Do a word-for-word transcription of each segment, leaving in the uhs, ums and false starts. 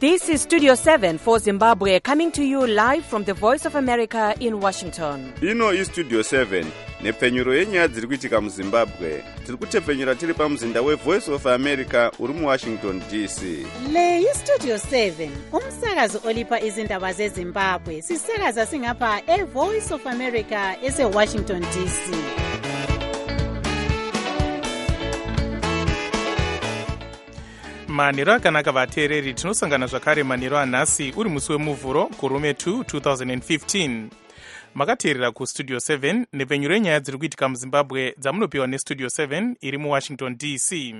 This is Studio seven for Zimbabwe, coming to you live from the Voice of America in Washington. Ino is Studio seven, nepfenyuro yenyaya dziri kuitika muZimbabwe. Tiri kutepfenyura tiri pamuzinda weVoice of America uri muWashington D C. Le iStudio seven, umsakazo olipa izindaba zeZimbabwe. Sisakaza singapha eVoice of America eseWashington D C. manhero akanaka vateereri, tinosangana zvakare manhero anhasi uri musi wemuvhuro kurume two twenty fifteen. makateerera kustudio seven nepfenyuro yenyaya dziri kuitika muZimbabwe dzamunopiwa nestudio seven iri muWashington D C.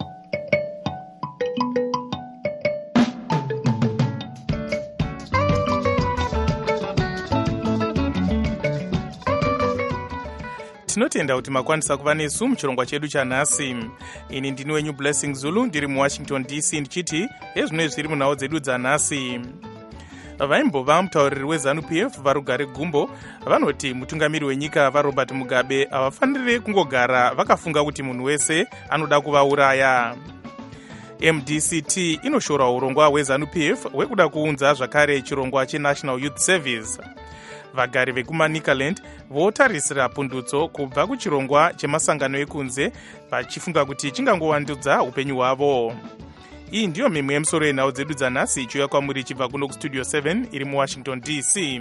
tinotenda kuti makwanisa kuva nesu muchirongwa chedu chanhasi. Ini ndini wenyu Blessing Zulu, ndiri muWashington D C ndichiti ezvino zviri munhau dzedu dzanhasi. Vaimbova mutauriri weZANU-P F varugare gumbo vanoti mutungamiri wenyika vaRobert Mugabe havafaniri kungogara vakafunga kuti munhu wese anoda kuvauraya. M D C T inoshora urongwa hweZANU-P F hwekuda kuunza zvakare chirongwa cheNational Youth Service. Vagari vekuManicaland votarisira pundutso kubva kuchirongwa chemasangano ekunze vachifunga kuti chingangowandudza upenyu hwavo. Iyi ndiyo mimwe yemusoro yenhau dzedu dzanhasi ichiuya kwamuri ichibva kuno kustudio seven iri muWashington D C.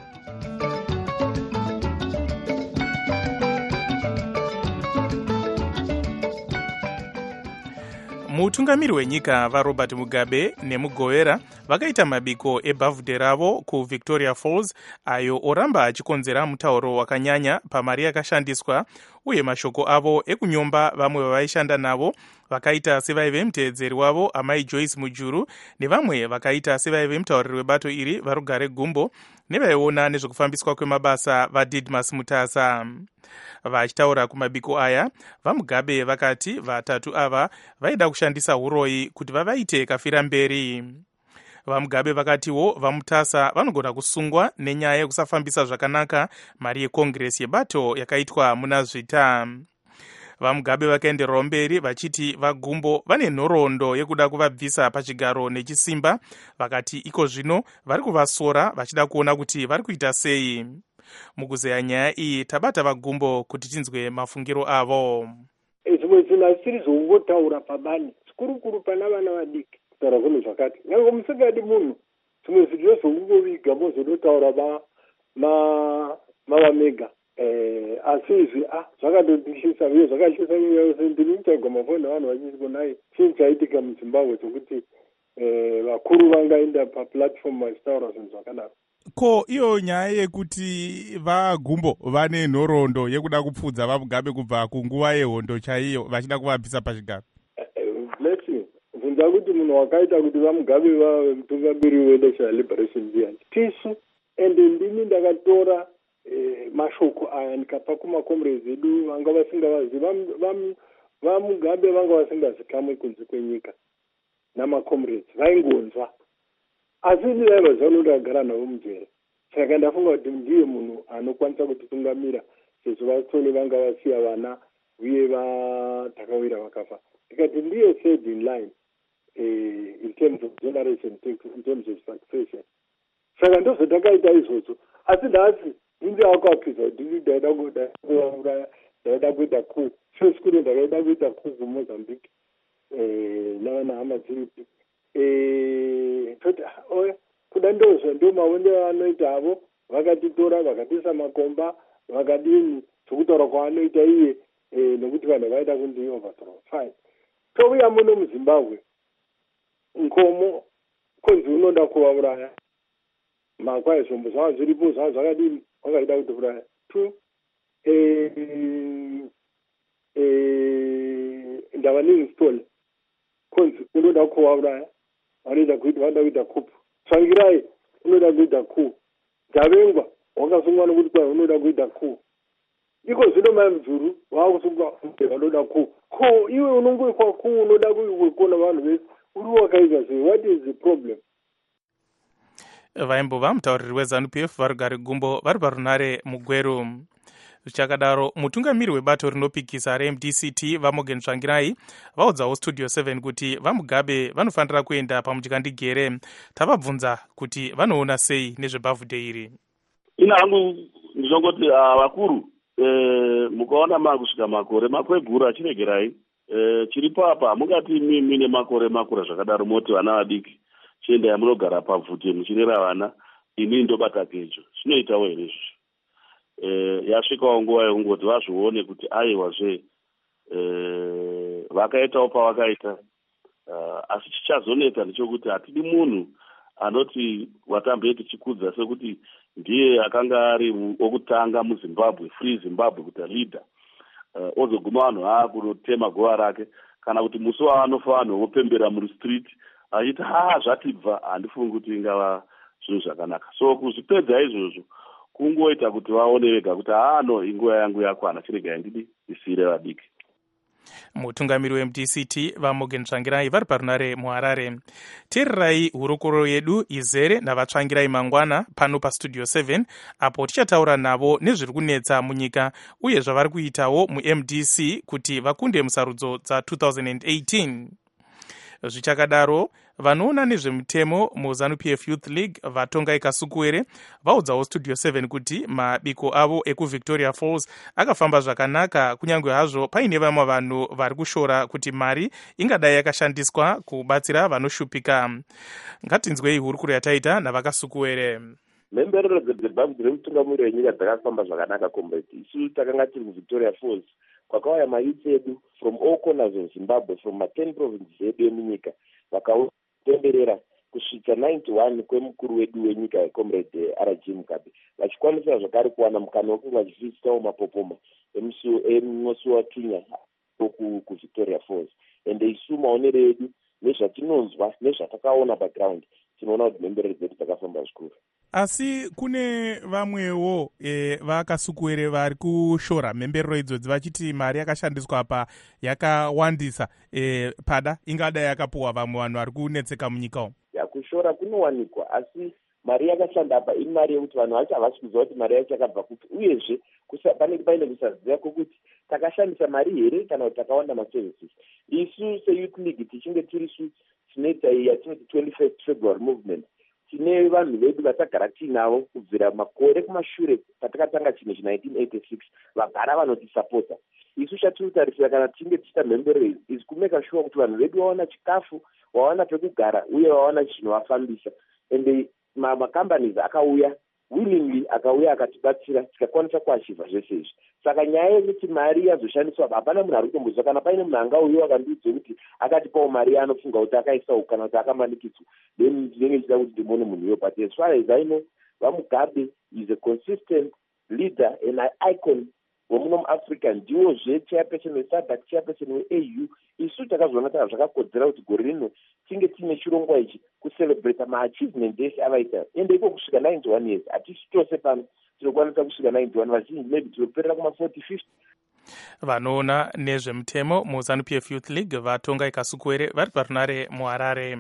mutungamiri wenyika vaRobert Mugabe nemugovera vakaita mabiko ebhavhudhe ravo kuVictoria Falls, ayo oramba achikonzera mutauro wakanyanya pamari yakashandiswa, uye mashoko avo ekunyomba vamwe vavaishanda navo vakaita sevaive muteedzeri wavo amai Joyce Mujuru nevamwe vakaita sevaive mutauriri webato iri varugare gumbo nevaiona nezvekufambiswa kwemabasa vaDidmus Mutasa. Vachitaura kumabiko aya, vaMugabe vakati vatatu ava vaida kushandisa uroyi kuti vavaite kafira mberi. VaMugabe vakatiwo vaMutasa vanogona kusungwa nenyaya yekusafambisa zvakanaka mari yekongresi yebato yakaitwa muna zvita. VaMugabe vakaendererawo mberi vachiti vaGumbo vane nhoroondo yekuda kuvabvisa pachigaro nechisimba, vakati iko zvino vari kuvasora vachida kuona kuti vari kuita sei. Mukuzeya nyaya iyi tabata vaGumbo kuti tinzwe mafungiro avo. Zvimwe zvinhu hasiri zvongotaura pabani, zvikurukuru pana vana vadiki kutaura zvinhu zvakati. Nyangwe musingadi munhu, zvimwe zvinhu zvozongoviga mozonotaura mavamega. Eh, asi izvi ah zvakatotishisa uye zvakashisa uye ndiri kutsvaga mafoni avanhu vachiti kunai chii chaitika muZimbabwe chokuti eh, vakuru vangaenda paplatform vachitaura zvinhu zvakadaro. Ko iyo nyaya yekuti vaGumbo vane nhoroondo yekuda kupfudza vaMugabe kubva kunguva yehondo chaiyo vachida kuvabvisa pachigaro? Blessing, bvunza kuti munhu wakaita kuti vaMugabe vave mutungamiri weNational Liberation Front tisu, ende ndini ndakatora Eh, mashoko aya ndikapa kumakomrades edu vanga vasingavazi vaMugabe vanga vasingazikamwe kunze kwenyika namakomrades vaingonzwa, asi ndivaiva zvanoda kugara navo mujere. Saka ndafunga kuti ndiye munhu anokwanisa kutitungamira sezvo vatsole vanga vasiya vana uye vatakawira vakafa. Ndikati ndiye third in line eh, in terms of generation, in terms of succession. Saka ndozvatakaita izvozvo, asi ndasi ndinzi akapizwa ndiri ndaida kuda ndaida kuita ku sio sikuru ndaida kuita ku kuMozambique eh nana hama dziripi eh kuti oya kuda ndozvo ndo maonde anoita avo vakatitora vakatisa makomba vakadini zvokutaura kwaanoita iye eh nokuti vanhu vaida kundi overthrow fine. Touya muno muZimbabwe nkomo konzi unoda kuvauraya makwaye zvombo zvava zviripo zvava zvakadini wakaida kutouraya tu eh eh ndava neinstall konzi unoda kuvauraya vanoita kuita vanoda kuita kupu tsvangirai unoda kuita ku Javengwa wakasungwa nokuti kwai unoda kuita ku iko zvino mai Muzuru vakusungwa vanoda ku ko iwe unongoikwa ku unoda kuona vanhu vese uri wakaita sei? What is the problem? Vaimbova mutauriri weZANU-P F varugare gumbo vari parunare mugweru. Zvichakadaro, mutungamiri webato rinopikisa reM D C T vaMorgan Tsvangirai vaudzawo Studio seven kuti vaMugabe vanofanira kuenda pamutyandikere. Tavabvunza kuti vanoona sei nezvebhavhudhe iri. Ina hangu ndizongoti vakuru mukaona makusvika makore makwegura achiregerai chiripo apa mungati mine makore makura zvakadaro moti vana vadiki chiendai munogara pabvute muchirera vana ini ndobata kecho zvinoitawo here izvi eh yasvikawo nguva yekungoti vazvione kuti aiwazve eh vakaitawo pavakaita asi chichazoneta ndechekuti hatidi munhu anoti watambe tichikudza sekuti ndiye akanga ari wokutanga muZimbabwe free Zimbabwe kuti leader uh, ozoguma vanhu haa kunotema guva rake kana kuti musi wavanofa vanhu vopembera muri street achiti haa zvatibva handifungi kuti ingava zvinhu zvakanaka. So kuzvipedza izvozvo kungoita kuti vaone vega kuti haa no inguva yangu yakwana chirega ndidi isire vadiki. Mutungamiri weM D C T vaMorgan Tsvangirai vari parunare muHarare. Teererai hurukuro yedu izere navatsvangirai mangwana pano paStudio seven apo tichataura navo nezviri kunetsa munyika uye zvavari kuitawo muM D C kuti vakunde musarudzo dza-twenty eighteen. Zvichakadaro, vanoona nezvemutemo muZANU-P F Youth League vatongai Kasukuwere vaudzawo Studio seven kuti mabiko avo ekuVictoria Falls akafamba zvakanaka kunyange hazvo paine vamwe vanhu vari kushora kuti mari ingadai yakashandiswa kubatsira vanoshupika. Ngatinzwei hurukuro yataita navaKasukuwere. Mhemberero dzebhavhudhe remutungamiri wenyika dzakafamba zvakanaka comrade. Isu takanga tiri kuVictoria Falls kwakauya mayouth edu from all corners of Zimbabwe, from ma ten provinces edu emunyika vakatenderera kusvika ninety-one kwemukuru wedu wenyika comrade R G Mugabe vachikwanisa zvakare kuwana mukana wekunge vachivisitawo mapopoma emusi watunya kuVictoria Falls. Ende isu maonero edu nezvatinonzwa nezvatakaona background tinoona kuti mhemberero dzedu dzakafamba zvikuru. Asi kune vamwewo e, vaKasukuwere vari kushora mhemberero idzodzi vachiti mari yakashandiswa apa yakawandisa e, pada ingadai yakapuwa vamwe vanhu vari kunetseka munyika umu. Yakushora kunowanikwa asi mari yakashanda apa ini mari yekuti vanhu vacho havasi kuziva kuti mari yacho yakabva kupi uyezve panenge paine kusaziva kwokuti takashandisa mari here kana kuti takawanda maservices. Isu seYouth League tichinge tirisu tinoita yatinoti twenty-first February movement tine vanhu vedu vatagara tiinavo kubvira makore kumashure patakatanga chino nineteen eighty-six vagara vanotisapota. Isu chatirikutarisira kana tichinge tichita mhemberero idzi is kumeka sure kuti vanhu vedu vawana chikafu, vawana pekugara uye vawana chinovafambisa. Ende macompanies akauya willingly akauya akatibatsira tikakwanisa kuachivha zvese izvi. Saka nyaya yekuti mari yazoshandiswa hapana munhu ari kutombozwa kana paine munhu angauyiwa akandiudza kuti akatipawo mari anofunga kuti akaisawo kana kuti akamanikidzwa then ndinenge ndichida kuti ndimone munhu iyo. But as far as I know, vaMugabe is a consistent leader and an icon womuno muAfrica, ndiwozve chairperson weSADC, chairperson weA U. Isu takazviona taka zvakakodzera kuti gore rino tinge tiine chirongwa ichi kucelebrate maachievement ese avaita. Ende iko kusvika ninety-one years hatisi tose pano tinokwanisa kusvika ninety-one, vazhinji maybe tinoperera kuma-forty fifty. Vanoona nezvemutemo muZANU-P F Youth League vatongai Kasukuwere vari parunare muHarare.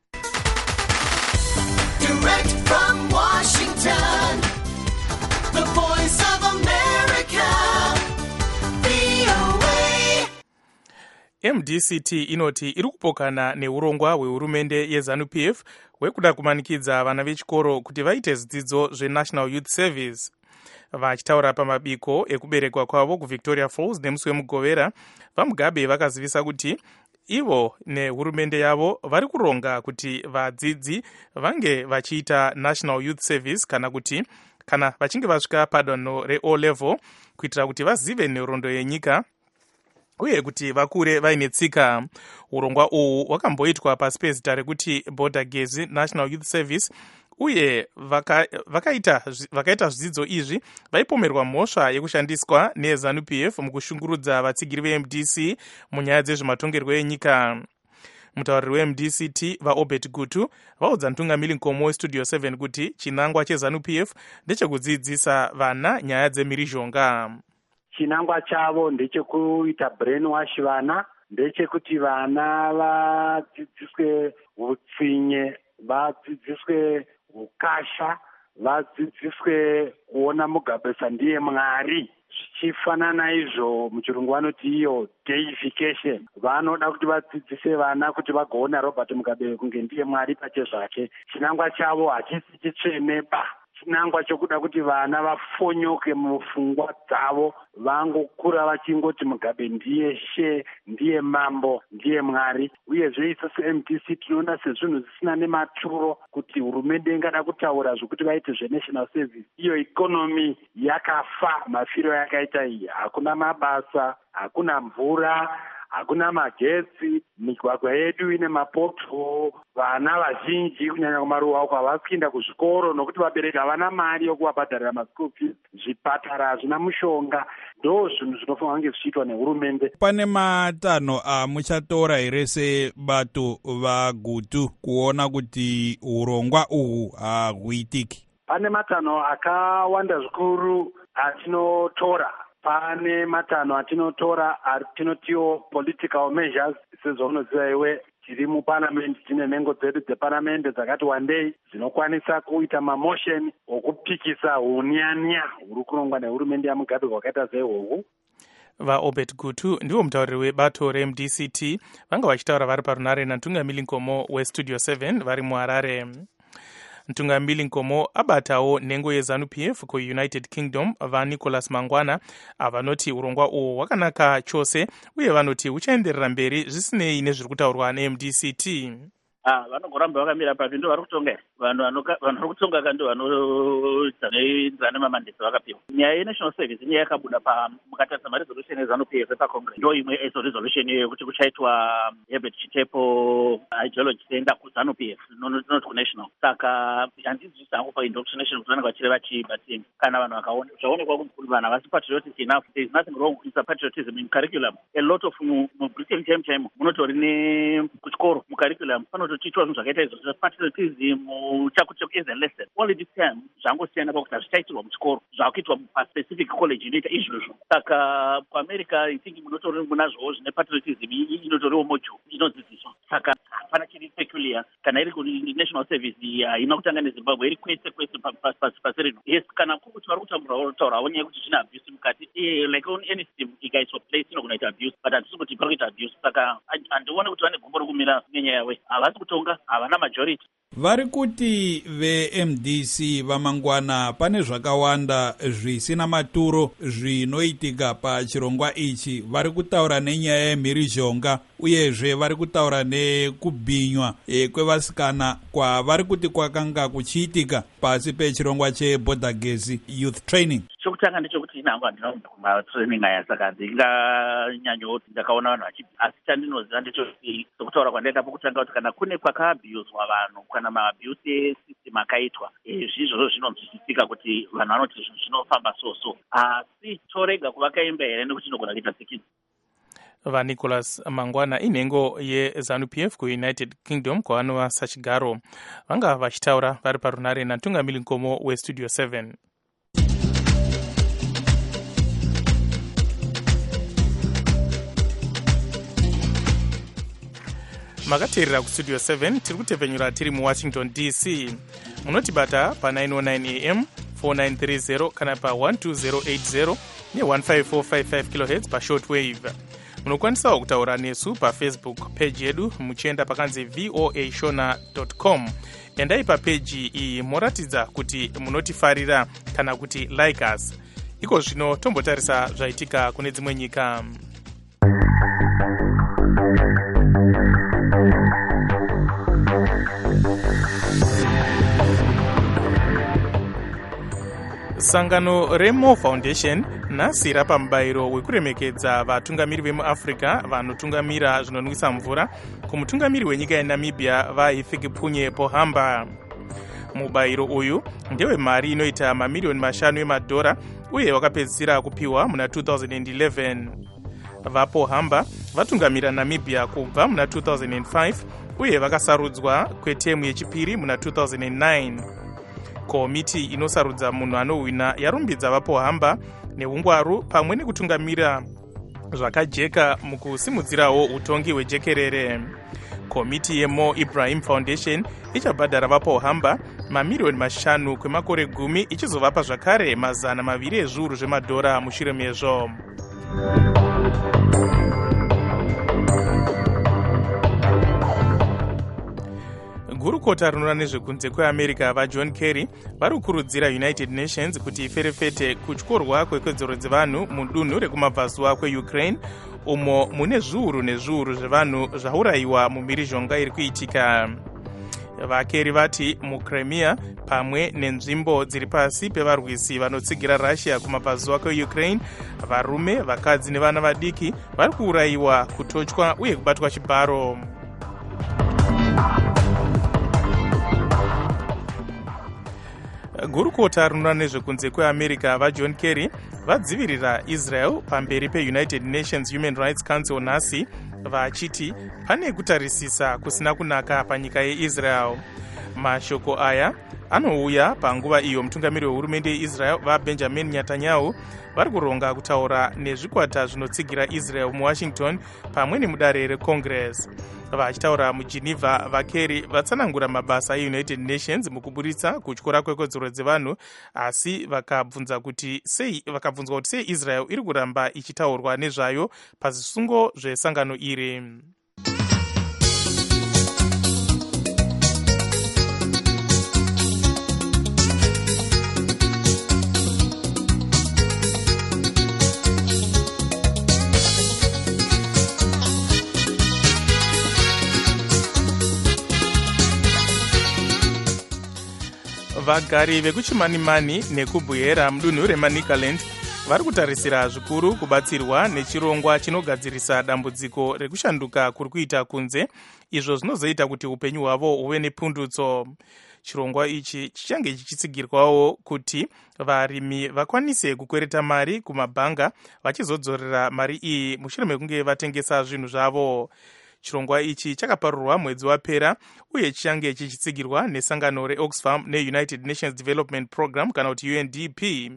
Direct from Washington, the voice of America, V O A. M D C T inoti iri kupokana neurongwa hwehurumende yeZANU-P F hwekuda kumanikidza vana vechikoro kuti vaite zvidzidzo zveNational Youth Service. Vachitaura pamabiko ekuberekwa kwavo kuVictoria Falls nemusi wemugovera, vaMugabe vakazivisa kuti ivo nehurumende yavo vari kuronga kuti vadzidzi vange vachiita National Youth Service kana kuti kana vachinge vasvika padanho reO level kuitira kuti vazive nhoroondo yenyika uye kuti vakure vaine tsika. Urongwa uhu hwakamboitwa pasi pezita rekuti Border Gezi National Youth Service uye vaka, vakaita vakaita zvidzidzo izvi vaipomerwa mhosva yekushandiswa neZANU-P F mukushungurudza vatsigiri veM D C munyaya dzezvematongerwo enyika. Mutauriri weM D C T vaObert Gutu vaudza mutungamiri nkomo weStudio seven kuti chinangwa cheZANU-P F ndechekudzidzisa vana nyaya dzemhirizhonga. Chinangwa chavo ndechekuita brainwash vana, ndechekuti vana vadzidziswe utsinye, vadzidziswe ukasha, vadzidziswe kuona Mugabe sandiye Mwari. Zvichifanana izvo muchirungu vanoti iyo deification. Vanoda kuti vadzidzise vana kuti vagoona Robert Mugabe kunge ndiye Mwari pachezvake. Chinangwa chavo hachisi chitsveneba. Chinangwa chokuda kuti vana vafonyoke mupfungwa dzavo, vangokura vachingoti Mugabe ndiye she, ndiye mambo, ndiye Mwari. Uyezve isusu M D C tinoona sezvinhu zvisina nematuro kuti hurumende ingada kutaura zvokuti vaite zvenational service. Iyo ikonomi yakafa mafiro yakaita iyi. Hakuna mabasa, hakuna mvura, hakuna magetsi, migwagwa yedu ine mapoto, vana vazhinji kunyanya kumaruwa uko havasi kuenda kuzvikoro nokuti vabereki havana mari yokuvabhadharira maschool fees, zvipatara hazvina mushonga. Ndo zvinhu zvinofanira kunge zvichiitwa nehurumende. Pane matanho amuchatora here sebato vagutu kuona kuti urongwa uhu hahuitiki? Pane matanho akawanda zvikuru atinotora. Pane matanho atinotora atinotiwo political measures, sezvaunoziva iwe tiri muparliament tine nhengo dzedu dzeparliament dzakati wandei dzinokwanisa kuita mamotion okupikisa hunyanya huri kurongwa nehurumende yaMugabe hwakaita seihwohwu. VaObert Gutu ndiwo mutauriri webato reM D C T vanga vachitaura vari parunare naNtungamiri Nkomo weStudio seven vari muHarare. Ntungamiri Nkomo abatawo nhengo yeZanu P F kuUnited Kingdom vaNicholas Mangwana avanoti urongwa uhu hwakanaka chose uye vanoti huchaenderera mberi zvisinei nezviri kutaurwa neM D C T. Ah, vanogoramba vakamira papi ndo vari kutonga vanhu vanhu vari kutonga kandi vanoita neenzana mamandesi vakapiwa. Nyaya yenational service inyaya yakabuda mukatadza maresolution ezanu P F pacongress. Ndo imwe ezo resolution yekuti kuchaitwa Herbert Chitepo ideology tenda kuzanu P F not kunational. Saka handizvisi hangu paindoctrination kuti vanenge vachiri vachibati kana vanhu vakaona zvaonekwa kuti vanhu havasi patriotic enough. There is nothing wrong with patriotism in curriculum. A lot of mubritain time time munotori nekuchikoro mucurriculum panoto tichwa zvinhu zvakaita izvo patriotism chakucheku as a lesson. Only this time zvangosiyana pakuti hazvichaitirwa muchikoro zvakuitwa paspecific college inoita izvozvo. Saka kuamerica I think munotori munazvowo zvine patriotism inotoriwo module inodzidziswa. Saka hapana chiri peculiar kana iri kunational service haina kutanga neZimbabwe iri kwese kwese pasi rino. Yes, kana kuri kuti vari kutaura nyaya yekuti zvine abuse mukati like on any system ikaiswa place inogona kuita abuse but handisi kuti pari kuita abuse. Saka handione kuti vane gombo rokumira nenyaya yawe. Havasi kutonga, havana majority. Vari kuti veM D C vaMangwana pane zvakawanda zvisina maturo zvinoitika pachirongwa ichi. Vari kutaura nenyaya yemhirizhonga uyezve vari kutaura nekubhinywa e, kwevasikana kwavari kuti kwakanga kuchiitika pasi pechirongwa cheborder gezi youth training. Chokutanga ndechekuti inhangu handina kumatraining aya saka ndinganyanyowo ndakaona vanhu vachi asi chandinoziva ndechekuti sokutaura kwandaita pokutanga kuti kana kune kwakaabhuswa vanhu kana maabuse esystem akaitwa zvizvozvo zvinonzwisisika kuti vanhu vanoti zvinhu zvinofamba so so asi torega kuvakaimba here nekuti inogona kuita sikidzi. VaNicholas Mangwana inhengo yeZanu P F kuUnited Kingdom kwavanova sachigaro vanga vachitaura vari parunare naNtungamiri Nkomo weStudio seven. Makateerera kuStudio seven tiri kutevhenyura tiri muWashington D C. Munotibata pa nine oh nine A M four nine three zero kana pa one two zero eight zero ne one five four five five kilohertz pa shortwave. Munokwanisawo kutaura nesu pa Facebook page yedu muchienda pakanzi v o a shona dot com. Endai pa page iyi moratidza kuti munotifarira kana kuti like us. Iko zvino tombotarisa zvaitika kune dzimwe nyika. Sangano Remo Foundation nhasi rapa mubayiro wekuremekedza vatungamiri vemuAfrica vanotungamira zvinonwisa mvura kumutungamiri wenyika yeNamibia vaHifikepunye Pohamba. Mubayiro uyu ndewe mari inoita mamiliyoni mashanu emadhora uye wakapedzisira kupiwa muna two thousand eleven. VaPohamba vatungamira Namibia kubva muna two thousand five uye vakasarudzwa kwetemu yechipiri muna two thousand nine. Komiti inosarudza munhu anowina yarumbidza vaPohamba neungwaru pamwe nekutungamira zvakajeka mukusimudzirawo utongi hwejekerere. Komiti yeMo Ibrahim Foundation ichabhadhara vaPohamba mamiriyoni mashanu kwemakore gumi ichizovapa zvakare mazana maviri ezviuru zvemadhora mushure mezvo. gurukota rinoona nezvekunze kweamerica vajohn kerry vari kukurudzira united nations kuti iferefete kutyorwa kwekodzero dzevanhu mudunhu rekumabvazuva kweukraine umo mune zviuru nezviuru zvevanhu zvaurayiwa mumhirizhonga iri kuitika. vakerry vati mucrimea pamwe nenzvimbo dziri pasi pevarwisi vanotsigira russia kumabvazuva kweukraine, varume, vakadzi nevana vadiki vari kuurayiwa, kutochwa uye kubatwa chibharo. gurukota rinoona nezvekunze kweamerica vajohn kerry vadzivirira israel pamberi peunited nations human rights council nhasi vachiti pane kutarisisa kusina kunaka panyika yeisrael. mashoko aya anouya panguva iyo mutungamiri wehurumende yeisrael vabenjamin netanyahu vari kuronga kutaura nezvikwata zvinotsigira israel muwashington pamwe nemudare recongress. vachitaura mugeneva, vakerry vatsanangura mabasa eunited nations mukuburitsa kutyora kwekodzero dzevanhu, asi vakabvunza kuti sei vakabvunzwa kuti sei israel iri kuramba ichitaurwa nezvayo pazvisungo zvesangano iri. vagari vekuchimanimani nekubuyera mudunhu remanicaland vari kutarisira zvikuru kubatsirwa nechirongwa chinogadzirisa dambudziko rekushanduka kuri kuita kunze, izvo zvinozoita kuti upenyu hwavo huve nepundutso. chirongwa ichi chichange chichitsigirwawo kuti varimi vakwanise kukwereta mari kumabhanga vachizodzorera mari iyi mushure mekunge vatengesa zvinhu zvavo. chirongwa ichi chakaparurwa mwedzi wapera uye chichange chichitsigirwa nesangano reoxfam neunited nations development program kana kuti U N D P.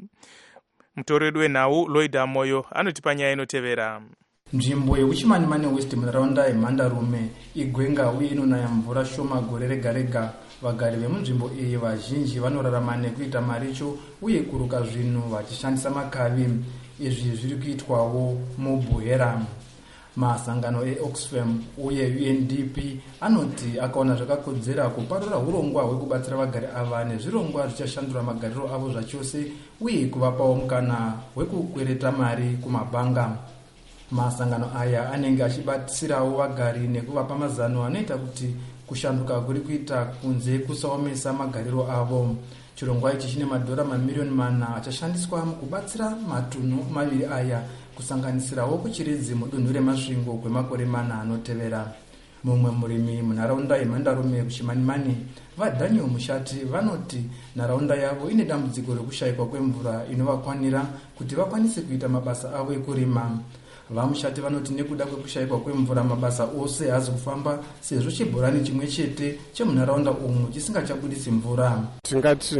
mutori wedu wenhau Lloyd Amoyo anotipa nyaya inotevera. nzvimbo yekuchimanimani west munharaunda yemhandarume igwenga uye inonaya mvura shoma gore rega rega. vagari vemunzvimbo iyi vazhinji vanorarama nekuita maricho uye kuruka zvinhu vachishandisa makavi. izvi zviri kuitwawo mubuyera. masangano eoxfam uye U N D P anoti akaona zvakakodzera kuparura urongwa hwekubatsira vagari ava nezvirongwa zvichashandura magariro avo zvachose uye kuvapawo mukana wekukwereta mari kumabhanga. masangano aya anenge achibatsirawo vagari nekuvapa mazano anoita kuti kushanduka kuri kuita kunze kusaomesa magariro avo. chirongwa ichi chine madhora mamiriyoni mana achashandiswa mukubatsira matunhu maviri aya, kusanganisirawo kuchiridzi mudunhu remasvingo kwemakore mana anotevera. mumwe murimi munharaunda yemhandarume kuchimanimani, vadaniel mushati, vanoti nharaunda yavo ine dambudziko rekushayikwa kwemvura inovakwanira kuti vakwanise kuita mabasa avo ekurima. vamushati vanoti nekuda kwekushayikwa kwemvura mabasa ose hazi kufamba sezvo chibhorani chimwe chete chemunharaunda umu chisingachabudisi mvura. tingati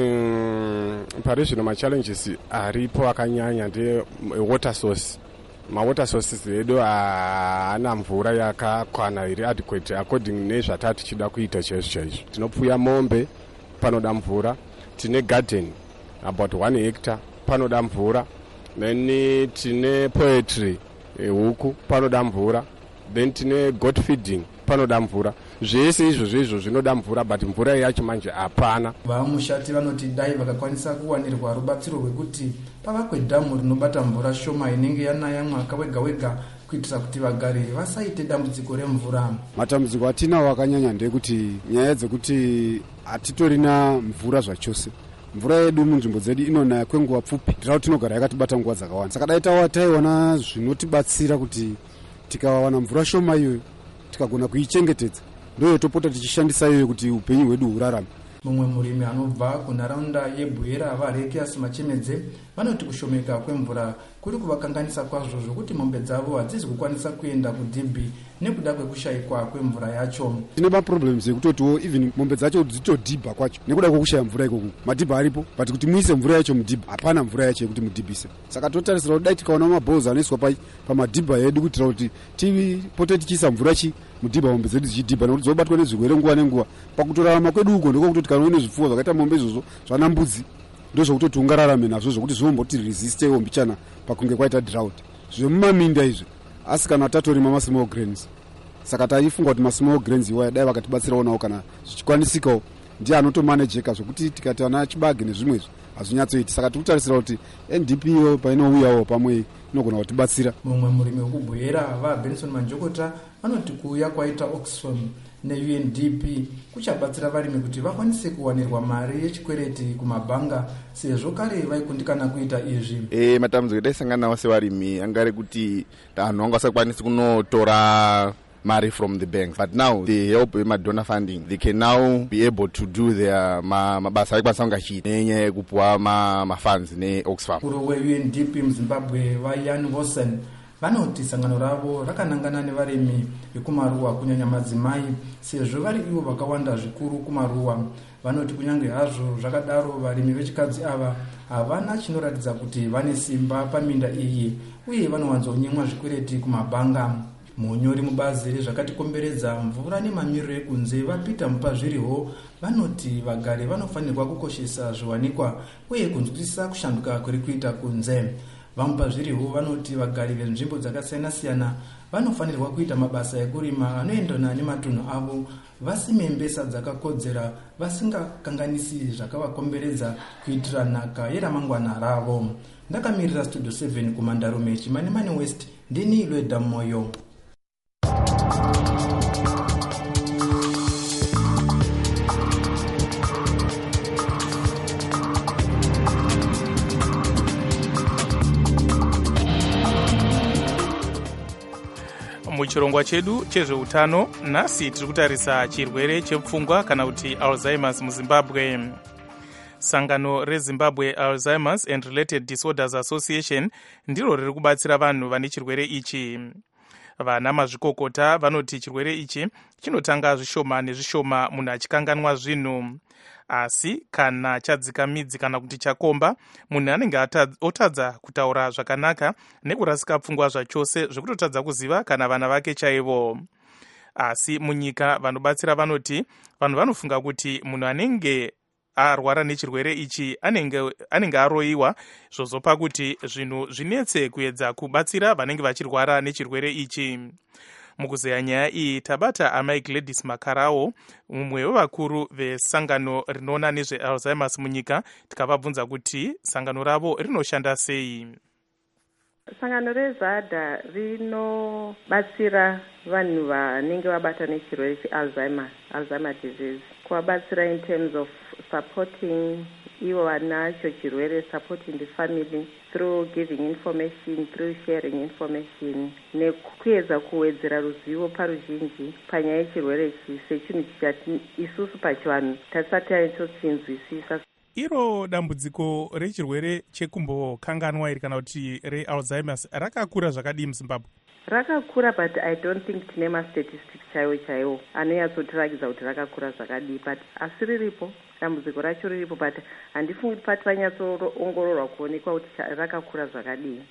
pari zvino machallenges aripo akanyanya ndewater source. mawater sources edu haana mvura yakakwana iri adequate according nezvatati tichida kuita chaizvo chaizvo. tinopfuya mombe, panoda mvura. tine garden about one hectare, panoda mvura. then tine poetry huku, panoda mvura. then tine goat feeding, panoda mvura. zvese izvozvo izvo zvinoda mvura, but mvura yacho manje hapana. vamushati vanoti dai vakakwanisa kuwanirwa rubatsiro rwekuti pavakwe dhamu rinobata mvura shoma inenge yanaya mwaka wega wega kuitira kuti vagari vasaite dambudziko remvura. matambudziko atinawo akanyanya ndekuti nyaya dzekuti hatitorina mvura zvachose. mvura yedu munzvimbo dzedu inonaya kwenguva pfupi, tirawo tinogara yakatibata nguva dzakawanda. saka dai tawa taiona zvinotibatsira kuti tikawana mvura shoma iyoyo tikagona kuichengetedza, ndoyo topota tichishandisa iyoyo kuti upenyu hwedu hurarame. mumwe murimi anobva kunharaunda yebuyera varekiasi machemedze vanoti kushomeka kwemvura kuri kuvakanganisa kwazvo zvokuti mombe dzavo hadzizi kukwanisa kuenda kudhibhi nekuda kwekushayikwa kwemvura yacho. tine maproblems ekutotiwo even mombe dzacho dzitodhibha kwacho nekuda kwekushaya mvura ikoko. madhibha aripo but kuti muise mvura yacho mudhibha hapana mvura yacho yekuti mudhibhise. saka totarisira kuti dai tikaona mabhouzi anoiswa pamadhibha edu kuitira kuti tipote tichiisa mvura chi mudhibha mombe dzedu dzichidhibha nokuti dzobatwa nezvirwere nguva nenguva. Pakutorarama kwedu uko ndiko kutoti kana uine zvipfuwo zvakaita mombe izvozvo zvana mbudzi ndozvokutoti ungararame nazvo zvokuti zvomboti resistewo mbichana pakunge kwaita drought zvemumaminda izvi. Asi kana tatorima masmall grains, saka taifunga kuti masmall grains iwaya dai vakatibatsirawo nawo kana zvichikwanisikawo ndiye anotomanejeka zvokuti tikati ana chibage nezvimwezvo hazvinyatsoiti. Saka tikutarisira kuti N D P yo painouyawo pamwe inogona kutibatsira. Mumwe murimi wekubhoyera vabenson manjokota vanoti kuuya kwaita Oxfam ne-U N D P kuchabatsira varimi kuti vakwanise kuwanirwa mari yechikwereti kumabhanga sezvo kare vaikundikana kuita izvi. E, matambudziko etaisangana nawo sevarimi angari kuti vanhu vanga vasakwanisi kunotora money from the banks, but now the help with donor funding they can now be able to do their mabasa ekwanisa kungachiita nenyaya yekupuwa mafunds ne-Oxfam. Mukuru we-U N D P muZimbabwe vayan Vosen vanoti sangano ravo rakanangana nevarimi vekumaruwa kunyanya madzimai sezvo vari ivo vakawanda zvikuru kumaruwa. Vanoti kunyange hazvo zvakadaro varimi vechikadzi ava havana chinoratidza kuti vane simba paminda iyi uye vanowanzonyemwa zvikwereti kumabhanga. Munyori mubazi rezvakatikomberedza mvura nemamiriro ekunze vaPeter Mupazviriho vanoti vagari vanofanirwa kukoshesa zviwanikwa uye kunzwisisa kushanduka kuri kuita kunze. VaMupazviriho vanoti vagari venzvimbo dzakasiyana-siyana vanofanirwa kuita mabasa ekurima anoendana nematunhu avo, vasime mbesa dzakakodzera vasingakanganisi zvakavakomberedza kuitira nhaka yeramangwana ravo. Ndakamirira Studio seven kumandarume Chimanimani West, ndini Lweda Moyo. Muchirongwa chedu chezveutano nhasi tiri kutarisa chirwere chepfungwa kana kuti Alzheimer's muZimbabwe. Sangano reZimbabwe Alzheimer's and Related Disorders Association ndiro riri kubatsira vanhu vane chirwere ichi. Vana mazvikokota vanoti chirwere ichi chinotanga zvishoma nezvishoma munhu achikanganwa zvinhu, asi kana chadzika midzi kana kuti chakomba munhu anenge otadza kutaura zvakanaka nekurasika pfungwa zvachose zvekutotadza kuziva kana vana vake chaivo. Asi munyika vanobatsira vanoti vanhu vanofunga kuti munhu anenge arwara nechirwere ichi anenge, anenge aroyiwa zvozopa kuti zvinhu zvinetse kuedza kubatsira vanenge vachirwara nechirwere ichi. Mukuzeya nyaya iyi tabata amai Gladys Makarawo, mumwe wevakuru vesangano rinoona nezveAlzheimer's munyika, tikavabvunza kuti sangano ravo rinoshanda sei. Sangano reZADA rinobatsira vanhu vanenge vabata nechirwere cheAlzheimer, Alzheimer disease, kuvabatsira in terms of supporting ivo vanacho chirwere, supporting the family through giving information, through sharing information, nekuedza kuwedzera ruzivo paruzhinji panyaya yechirwere ichi sechinhu chati isusu pachivanhu tasati tanyatsosinzwisisa. Iro dambudziko rechirwere chekumbokanganwa iri kana kuti reAlzheimer's rakakura zvakadii muZimbabwe? Rakakura, but I don't think tine ma-statistics chaiwo chaiwo anoyatsotirakidza kuti rakakura zvakadii, but asi riripo, dambudziko racho riripo, but handifungi kuti pati panyatsoongororwa kuonekwa kuti rakakura zvakadii.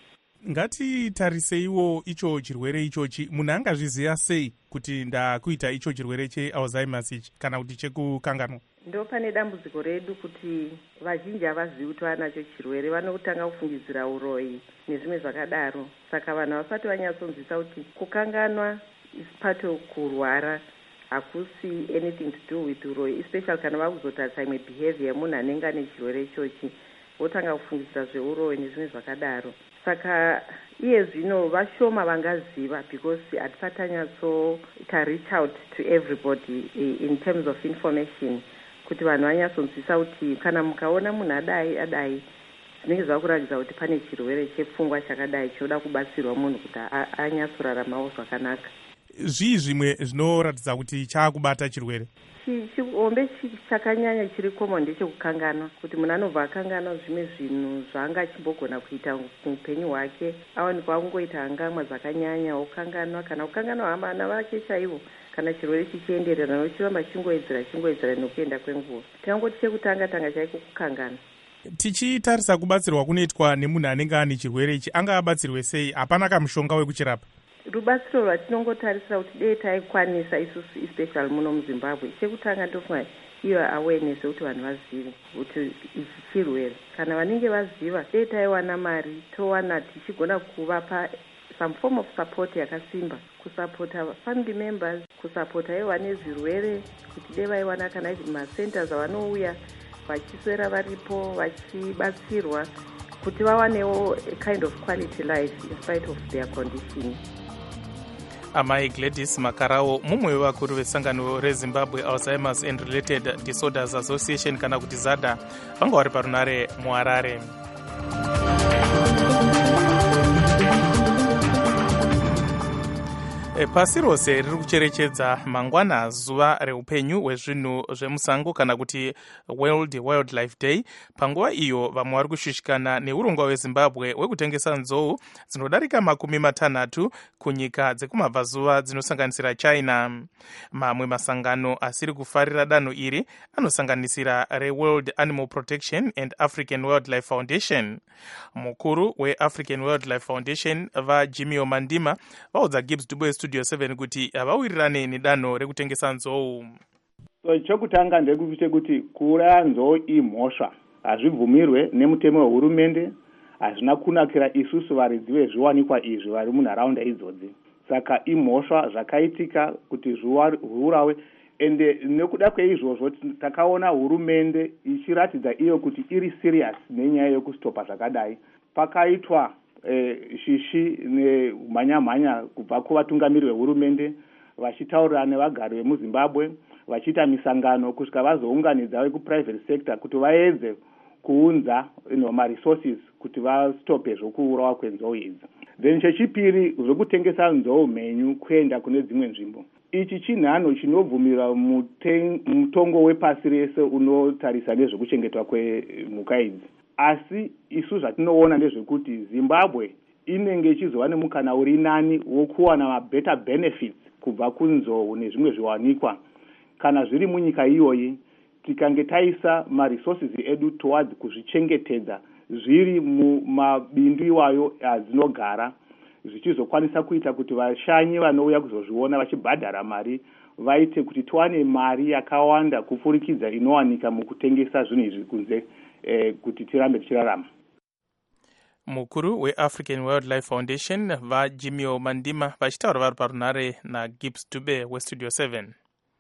Ngatitariseiwo icho chirwere ichochi, munhu angazviziva sei kuti ndakuita icho chirwere cheAlzheimer's ichi kana kuti chekukanganwa? Ndo pane dambudziko redu kuti vazhinji havazivi kuti vanacho chirwere, vanotanga kufungidzira uroyi nezvimwe zvakadaro. Saka vanhu havasati vanyatsonzwisa kuti kukanganwa is part of kurwara, hakusi anything to do with uroyi, especially kana vakuzotarisa imwe behavior yemunhu anenge ane chirwere ichochi, votanga kufungidzira zveuroyi nezvimwe zvakadaro. Saka iye zvino vashoma vangaziva because hatisati tanyatsoita reach out to everybody in terms of information, kuti vanhu vanyatsonzwisa kuti kana mukaona munhu adai adai zvinenge zvakuratidza kuti pane chirwere chepfungwa chakadai choda kubatsirwa munhu kuti anyatsoraramawo zvakanaka. Zvii zvimwe zvinoratidza kuti chaakubata chirwere? Chiombe chakanyanya chiri common ndechekukanganwa, kuti munhu anobva akanganwa zvimwe zvinhu zvaanga achimbogona kuita muupenyu hwake, awanikwa akungoita hangamwa dzakanyanya okanganwa, kana kukanganwa vana vake chaivo, kana chirwere chichienderera nochiramba chingoedzera chingoedzera nokuenda kwenguva. Tingangoti chekutanga tanga chaiko kukanganwa. Tichitarisa kubatsirwa kunoitwa nemunhu anenge ane chirwere ichi, anga abatsirwe sei? Hapana kamushonga wekuchirapa? rubatsiro rwatinongotarisira kuti dei taikwanisa isusu especially muno muzimbabwe, chekutanga ndofunga iyo awareness yekuti vanhu vazive kuti ichi chirwere. Kana vanenge vaziva dei taiwana mari towana tichigona kuvapa some form of support yakasimba, kusapota family members, kusapota ivo vane zvirwere kuti dei vaiwana kana izvi macenters avanouya vachiswera varipo vachibatsirwa kuti vawanewo a kind of quality life in spite of their condition. Amai Gladys Makarao, mumwe wevakuru vesangano reZimbabwe Alzheimer's and Related Disorders Association kana kuti ZADA, vanga vari parunare muHarare. Pasi rose riri kucherechedza mangwana zuva reupenyu hwezvinhu zvemusango kana kuti World Wildlife Day. Panguva iyo vamwe vari kushushikana neurongwa hweZimbabwe hwekutengesa nzou dzinodarika makumi matanhatu kunyika dzekumabvazuva dzinosanganisira China. Mamwe masangano asiri kufarira danho iri anosanganisira reWorld Animal Protection and African Wildlife Foundation. Mukuru weAfrican Wildlife Foundation vaJimmy Mandima vaudza Gibbs Dubwe Studio seven kuti avawirirane nedanho rekutengesa nzou. So chokutanga ndekuti kuti kuuraya nzou imhosva hazvibvumirwe nemutemo wehurumende, hazvina kunakira isusu varidzi vezviwanikwa izvi vari munharaunda idzodzi. Saka imhosva zvakaitika kuti zviurawe, ende nekuda kweizvozvo takaona hurumende ichiratidza iyo kuti iri serious nenyaya yekustopa zvakadai. Pakaitwa eh, shishi nemhanya-mhanya kubva kuvatungamiri vehurumende vachitaurira nevagari vemuZimbabwe, vachiita misangano kusvika vazounganidza vekuprivate sector kuti vaedze kuunza no maresources kuti vastope zvokuurawa kwenzou idzi. Then chechipiri zvokutengesa nzou mhenyu kuenda kune dzimwe nzvimbo. Ichi chinhano chinobvumira mutongo wepasi rese unotarisa nezvekuchengetwa kwemhuka idzi. Asi isu zvatinoona ndezvekuti Zimbabwe inenge ichizova nemukana uri nani wokuwana mabetter benefits kubva kunzou nezvimwe zviwanikwa kana zviri munyika iyoyi tikange taisa maresources edu towards kuzvichengetedza zviri mumabindu iwayo azinogara, zvichizokwanisa kuita kuti vashanyi vanouya kuzozviona vachibhadhara mari vaite kuti tiwane mari yakawanda kupfurikidza inowanika mukutengesa zvinhu izvi kunze eh, kuti tirambe tichirarama. Mukuru weAfrican Wildlife Foundation vaJimmy Mandima vachitaura vari parunare naGibbs Dube weStudio seven.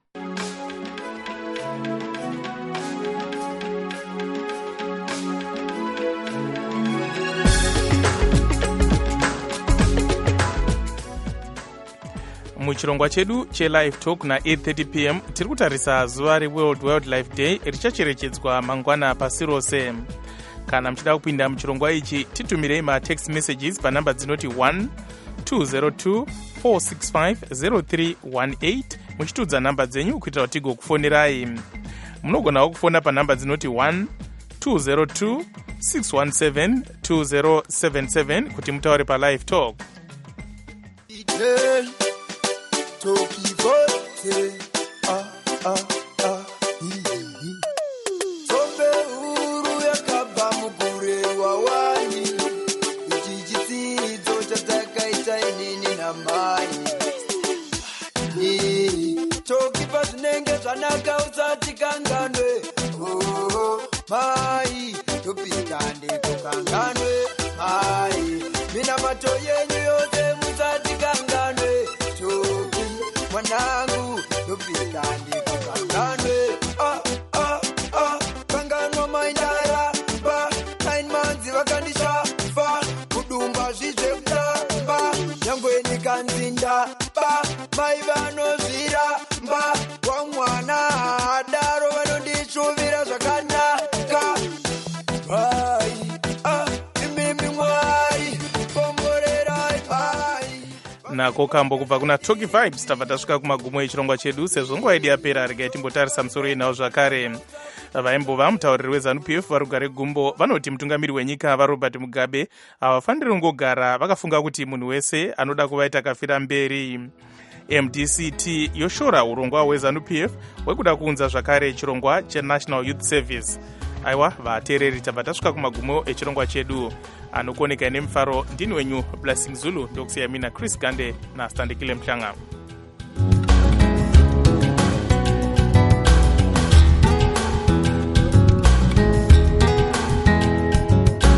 Muchirongwa chedu cheLive Talk na eight thirty p m tiri kutarisa zuva reWorld Wildlife Day richacherechedzwa mangwana pasi rose. Kana muchida kupinda muchirongwa ichi titumirei matext messages panhamba dzinoti one two zero two four six five zero three one eight muchitudza nhamba dzenyu kuitira kuti tigokufonerai. Munogonawo kufona panhamba dzinoti one two zero two six one seven two zero seven seven kuti mutaure paLive Talk. Tokivote, ah, ah, ah, hihi. Tombe uru ya kaba mukure wawani. Ichichitizo chatakaita inini na mai. Tokipa zinenge zanaka usati kanganwe. Oh, mai, tupikande kukanganwe. Mai, mina macho yenyu yote musati kanganwe. Mwanangu, tupikande kukanganwe. Ah, ah, ah, kanganwa maindara. Ba, nine months vakandisha. Fa, kudumba zvize kutamba. Nyangweni kanzinda. Ba, maivano zira. Ba, wa mwana adaro vanondishuvira zvakanaka. Bai, ah, imimi mwari. Pomborerai, bai. Nako kambo kubva kuna Talky Vibes tabva tasvika kumagumo echirongwa chedu. Sezvo nguva yedu yapera regai timbotarisa musoro yenhau zvakare. Vaimbova mutauriri weZANU-P F vari kugare gumbo vanoti mutungamiri wenyika vaRobert Mugabe havafaniri kungogara vakafunga kuti munhu wese anoda kuvaita akafira mberi. M D C T yoshora urongwa hweZANU-P F hwekuda kuunza zvakare chirongwa cheNational Youth Service. aiwa vateereri tabva tasvika kumagumo echirongwa chedu. Anokuoneka nemufaro ndini wenyu Blessing Zulu, ndokusiya mina Chris Gande naStandikile Mhlanga.